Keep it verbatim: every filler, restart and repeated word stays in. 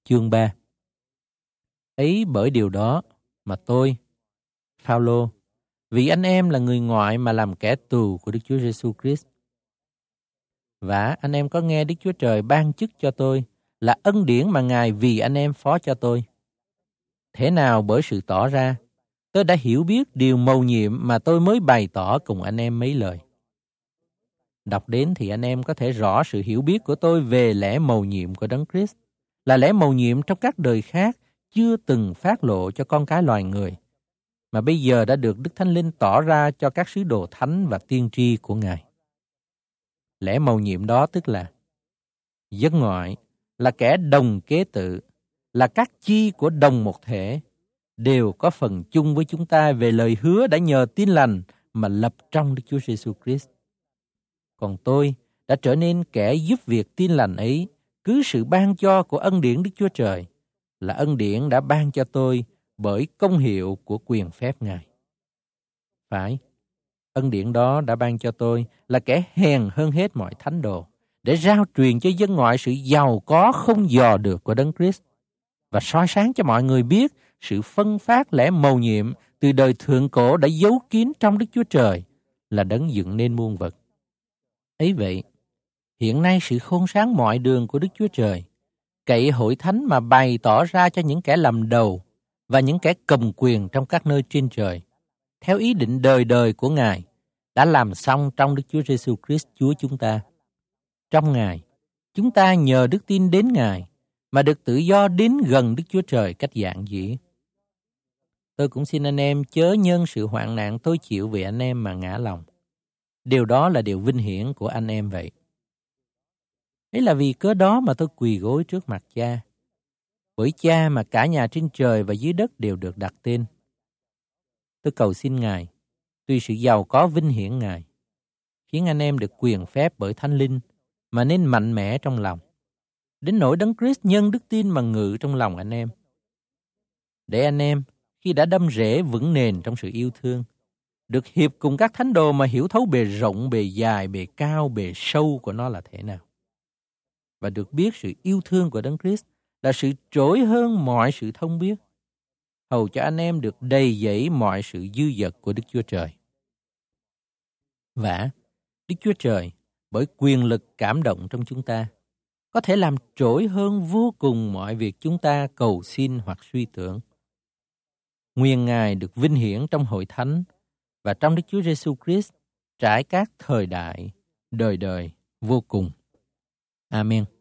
chương ba. Ấy bởi điều đó mà tôi, Phao-lô, vì anh em là người ngoại mà làm kẻ tù của Đức Chúa Giêsu Christ. Và anh em có nghe Đức Chúa Trời ban chức cho tôi là ân điển mà Ngài vì anh em phó cho tôi. Thế nào bởi sự tỏ ra, tôi đã hiểu biết điều mầu nhiệm mà tôi mới bày tỏ cùng anh em mấy lời. Đọc đến thì anh em có thể rõ sự hiểu biết của tôi về lẽ mầu nhiệm của Đấng Christ, là lẽ mầu nhiệm trong các đời khác chưa từng phát lộ cho con cái loài người, mà bây giờ đã được Đức Thánh Linh tỏ ra cho các sứ đồ thánh và tiên tri của Ngài. Lẽ mầu nhiệm đó tức là dân ngoại, là kẻ đồng kế tự, là các chi của đồng một thể, đều có phần chung với chúng ta về lời hứa đã nhờ tin lành mà lập trong Đức Chúa Giêsu Christ. Còn tôi đã trở nên kẻ giúp việc tin lành ấy, cứ sự ban cho của ân điển Đức Chúa Trời, là ân điển đã ban cho tôi bởi công hiệu của quyền phép Ngài. Phải, ân điển đó đã ban cho tôi là kẻ hèn hơn hết mọi thánh đồ, để rao truyền cho dân ngoại sự giàu có không dò được của Đấng Christ, và soi sáng cho mọi người biết sự phân phát lẽ mầu nhiệm từ đời thượng cổ đã giấu kín trong Đức Chúa Trời, là Đấng dựng nên muôn vật. Ấy vậy, hiện nay sự khôn sáng mọi đường của Đức Chúa Trời, cậy hội thánh mà bày tỏ ra cho những kẻ làm đầu và những kẻ cầm quyền trong các nơi trên trời, theo ý định đời đời của Ngài, đã làm xong trong Đức Chúa Giêsu Christ Chúa chúng ta. Trong Ngài, chúng ta nhờ đức tin đến Ngài mà được tự do đến gần Đức Chúa Trời cách giản dĩ. Tôi cũng xin anh em chớ nhân sự hoạn nạn tôi chịu vì anh em mà ngã lòng. Điều đó là điều vinh hiển của anh em vậy. Ấy là vì cớ đó mà tôi quỳ gối trước mặt Cha, bởi Cha mà cả nhà trên trời và dưới đất đều được đặt tên. Tôi cầu xin Ngài, tuy sự giàu có vinh hiển Ngài, khiến anh em được quyền phép bởi Thánh Linh mà nên mạnh mẽ trong lòng, đến nỗi Đấng Christ nhân đức tin mà ngự trong lòng anh em. Để anh em, khi đã đâm rễ vững nền trong sự yêu thương, được hiệp cùng các thánh đồ mà hiểu thấu bề rộng, bề dài, bề cao, bề sâu của nó là thế nào. Và được biết sự yêu thương của Đấng Christ là sự trỗi hơn mọi sự thông biết, hầu cho anh em được đầy dẫy mọi sự dư dật của Đức Chúa Trời. Và Đức Chúa Trời, bởi quyền lực cảm động trong chúng ta, có thể làm trỗi hơn vô cùng mọi việc chúng ta cầu xin hoặc suy tưởng. Nguyên Ngài được vinh hiển trong hội thánh và trong Đức Chúa Giêsu Christ trải các thời đại, đời đời vô cùng. Amen.